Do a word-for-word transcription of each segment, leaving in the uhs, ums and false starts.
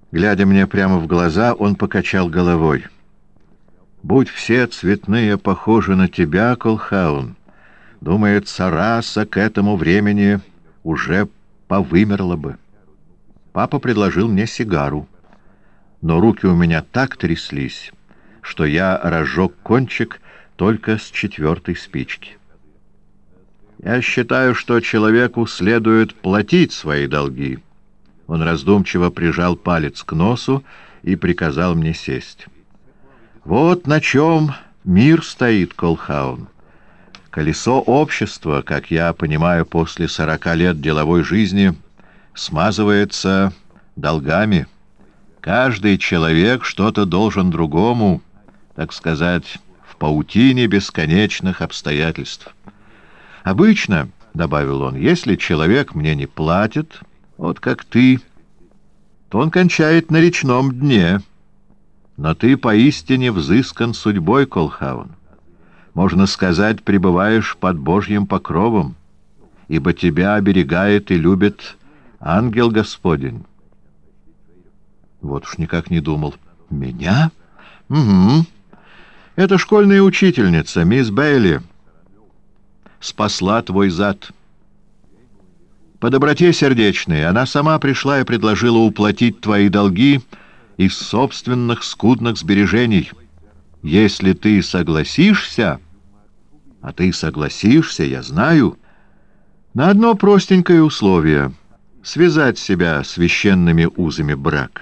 Глядя мне прямо в глаза, он покачал головой. «Будь все цветные похожи на тебя, Колхаун, думается, раса к этому времени уже повымерла бы». Папа предложил мне сигару, но руки у меня так тряслись, что я разжег кончик только с четвертой спички. «Я считаю, что человеку следует платить свои долги». Он раздумчиво прижал палец к носу и приказал мне сесть. «Вот на чем мир стоит, Колхаун. Колесо общества, как я понимаю, после сорока лет деловой жизни, смазывается долгами. Каждый человек что-то должен другому, так сказать, в паутине бесконечных обстоятельств. Обычно, — добавил он, — если человек мне не платит, вот как ты, то он кончает на речном дне. Но ты поистине взыскан судьбой, Колхаун. Можно сказать, пребываешь под Божьим покровом, ибо тебя оберегает и любит ангел Господень». Вот уж никак не думал. «Меня? Угу. Это школьная учительница, мисс Бейли, спасла твой зад. По доброте сердечной она сама пришла и предложила уплатить твои долги из собственных скудных сбережений. Если ты согласишься, а ты согласишься, я знаю, на одно простенькое условие — связать себя священными узами брака».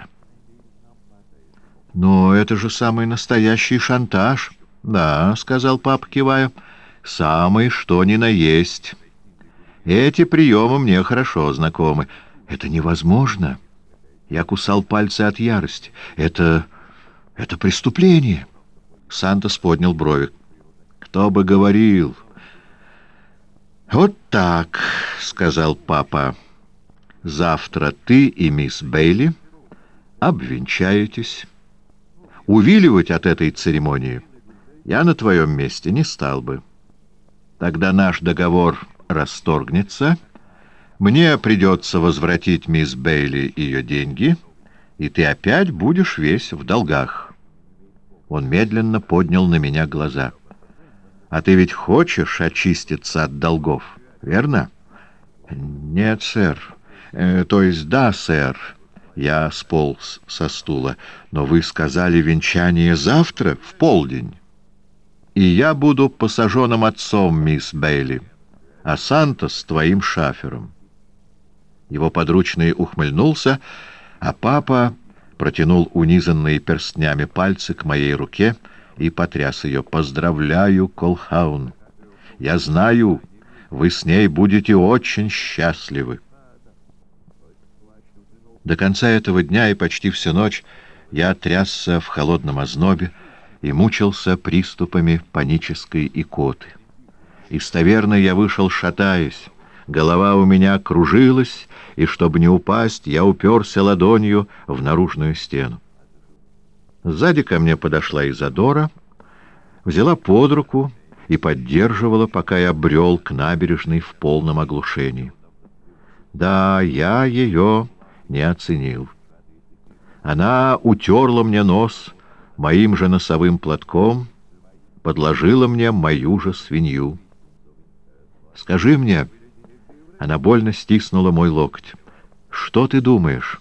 «Но это же самый настоящий шантаж». «Да», — сказал папа, кивая, — «самый что ни на есть. Эти приемы мне хорошо знакомы». «Это невозможно». Я кусал пальцы от ярости. «Это... это преступление». Сантос поднял брови. «Кто бы говорил?» «Вот так», — сказал папа. «Завтра ты и мисс Бейли обвенчаетесь. Увиливать от этой церемонии я на твоем месте не стал бы. Тогда наш договор расторгнется, мне придется возвратить мисс Бейли ее деньги, и ты опять будешь весь в долгах». Он медленно поднял на меня глаза. «А ты ведь хочешь очиститься от долгов, верно?» «Нет, сэр. Э, то есть да, сэр». Я сполз со стула. «Но вы сказали венчание завтра, в полдень. И я буду посаженным отцом, мисс Бейли, а Сантос твоим шафером». Его подручный ухмыльнулся, а папа протянул унизанные перстнями пальцы к моей руке и потряс ее. «Поздравляю, Колхаун! Я знаю, вы с ней будете очень счастливы». До конца этого дня и почти всю ночь я трясся в холодном ознобе и мучился приступами панической икоты. Из таверны я вышел, шатаясь. Голова у меня кружилась, и, чтобы не упасть, я уперся ладонью в наружную стену. Сзади ко мне подошла Изодора, взяла под руку и поддерживала, пока я брел к набережной в полном оглушении. Да, я ее не оценил. Она утерла мне нос моим же носовым платком, подложила мне мою же свинью. «Скажи мне...» Она больно стиснула мой локоть. «Что ты думаешь?»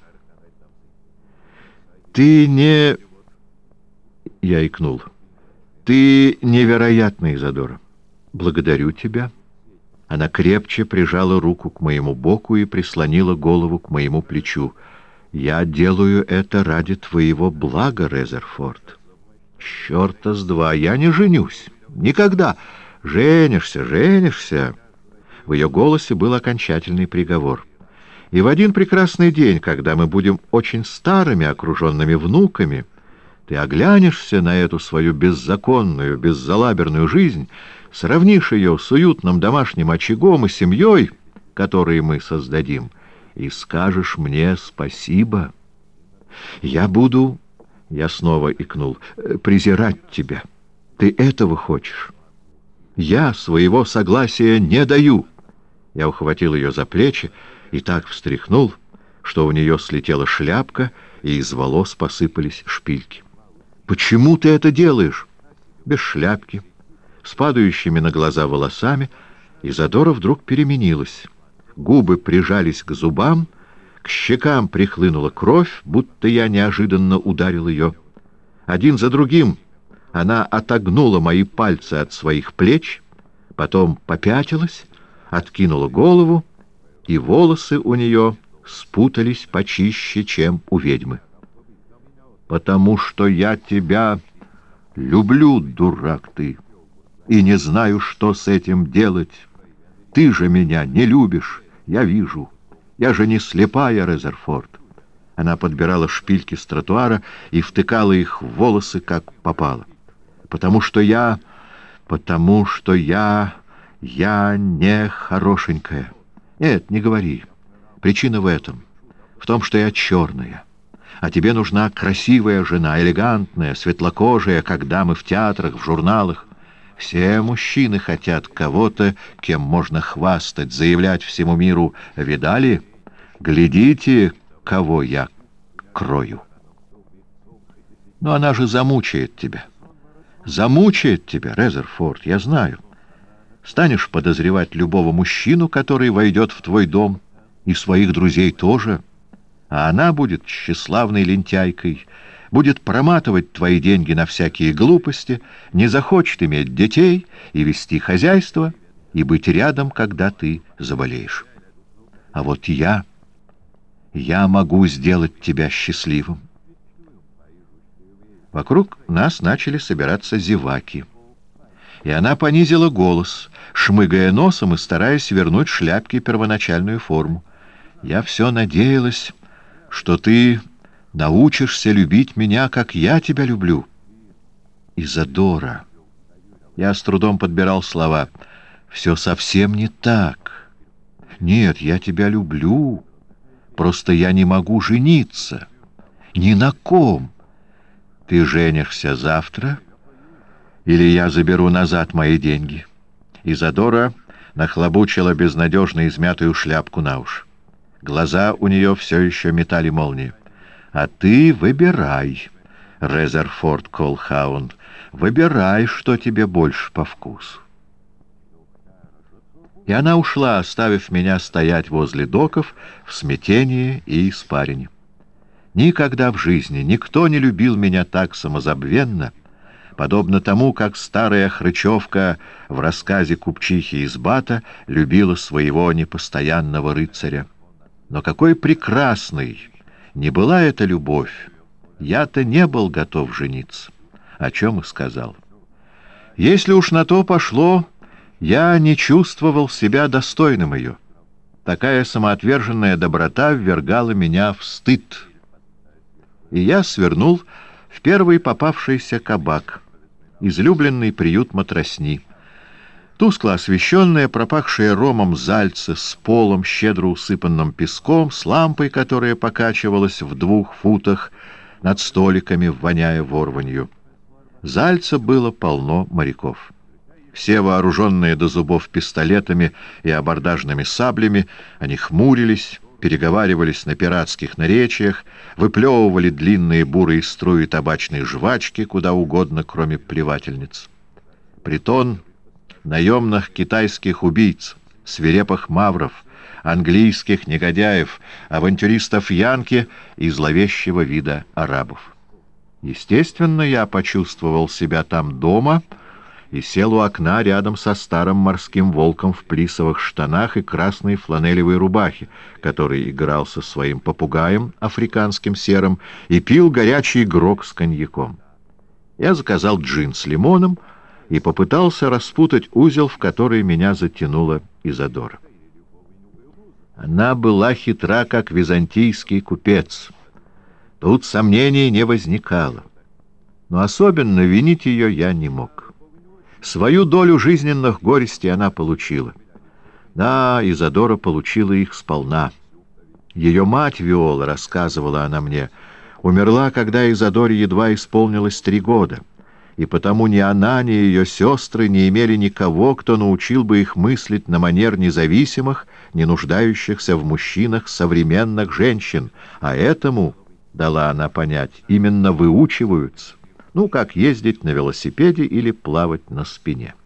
«Ты не...» Я икнул. «Ты невероятный, Изодора. Благодарю тебя». Она крепче прижала руку к моему боку и прислонила голову к моему плечу. «Я делаю это ради твоего блага, Резерфорд». «Черта с два! Я не женюсь! Никогда! Женишься, женишься!» В ее голосе был окончательный приговор. «И в один прекрасный день, когда мы будем очень старыми, окруженными внуками, ты оглянешься на эту свою беззаконную, беззалаберную жизнь, сравнишь ее с уютным домашним очагом и семьей, которые мы создадим, и скажешь мне спасибо. Я буду...» Я снова икнул. «Презирать тебя. Ты этого хочешь? Я своего согласия не даю». Я ухватил ее за плечи и так встряхнул, что у нее слетела шляпка, и из волос посыпались шпильки. «Почему ты это делаешь?» Без шляпки, с падающими на глаза волосами, Изодора вдруг переменилась. Губы прижались к зубам, к щекам прихлынула кровь, будто я неожиданно ударил ее. Один за другим она отогнула мои пальцы от своих плеч, потом попятилась, откинула голову, и волосы у нее спутались почище, чем у ведьмы. «Потому что я тебя люблю, дурак ты, и не знаю, что с этим делать. Ты же меня не любишь, я вижу. Я же не слепая, Резерфорд». Она подбирала шпильки с тротуара и втыкала их в волосы, как попало. «Потому что я... потому что я... я не хорошенькая. Нет, не говори. Причина в этом. В том, что я черная. А тебе нужна красивая жена, элегантная, светлокожая, как дамы в театрах, в журналах. Все мужчины хотят кого-то, кем можно хвастать, заявлять всему миру: «Видали? Глядите, кого я крою». Но она же замучает тебя. Замучает тебя, Резерфорд, я знаю. Станешь подозревать любого мужчину, который войдет в твой дом, и своих друзей тоже. А она будет тщеславной лентяйкой, будет проматывать твои деньги на всякие глупости, не захочет иметь детей и вести хозяйство, и быть рядом, когда ты заболеешь. А вот я, я могу сделать тебя счастливым. Вокруг нас начали собираться зеваки. И она понизила голос, шмыгая носом и стараясь вернуть шляпке первоначальную форму. «Я все надеялась, что ты научишься любить меня, как я тебя люблю». «Изодора». Я с трудом подбирал слова. «Все совсем не так. Нет, я тебя люблю. Просто я не могу жениться. Ни на ком. Ты женишься завтра, или я заберу назад мои деньги?» Изодора нахлобучила безнадежно измятую шляпку на уши. Глаза у нее все еще метали молнии. «А ты выбирай, Резерфорд Колхаун, выбирай, что тебе больше по вкусу». И она ушла, оставив меня стоять возле доков в смятении и испарине. Никогда в жизни никто не любил меня так самозабвенно, подобно тому, как старая хрычевка в рассказе купчихи из Бата любила своего непостоянного рыцаря. Но какой прекрасной не была эта любовь! Я-то не был готов жениться, о чем и сказал. Если уж на то пошло, я не чувствовал себя достойным ее. Такая самоотверженная доброта ввергала меня в стыд. И я свернул в первый попавшийся кабак, излюбленный приют матросни. Тускло освещенное, пропахшее ромом зальце с полом, щедро усыпанным песком, с лампой, которая покачивалась в двух футах над столиками, воняя ворванью. Зальце было полно моряков. Все вооруженные до зубов пистолетами и абордажными саблями, они хмурились, переговаривались на пиратских наречиях, выплевывали длинные бурые струи табачной жвачки куда угодно, кроме плевательниц. Притон наемных китайских убийц, свирепых мавров, английских негодяев, авантюристов янки и зловещего вида арабов. Естественно, я почувствовал себя там дома и сел у окна рядом со старым морским волком в плисовых штанах и красной фланелевой рубахе, который играл со своим попугаем, африканским серым, и пил горячий грог с коньяком. Я заказал джин с лимоном и попытался распутать узел, в который меня затянула Изодора. Она была хитра, как византийский купец. Тут сомнений не возникало. Но особенно винить ее я не мог. Свою долю жизненных горестей она получила. Да, Изодора получила их сполна. Ее мать Виола, рассказывала она мне, умерла, когда Изодоре едва исполнилось три года. И потому ни она, ни ее сестры не имели никого, кто научил бы их мыслить на манер независимых, не нуждающихся в мужчинах современных женщин, а этому дала она понять, именно выучиваются. Ну, как ездить на велосипеде или плавать на спине.